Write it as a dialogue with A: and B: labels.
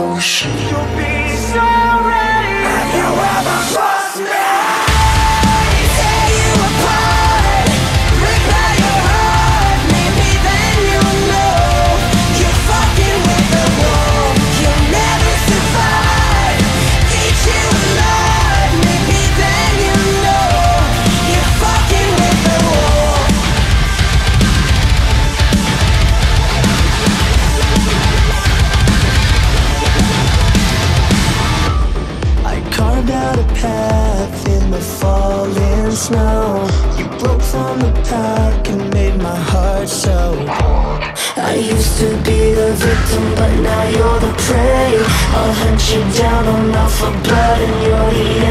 A: ocean. You'll be so ready. Have you ever lost me? Tear you apart, rip out your heart. Maybe then you'll know you're fucking with the wall. You'll never survive. Eat you alive. Maybe then you'll know you're fucking with the wall. I carved out a path in the falling snow. You broke from the pack and made my heart so. I used to be the victim, but now you're the prey. I'll hunt you down, I'm out for blood, and you're the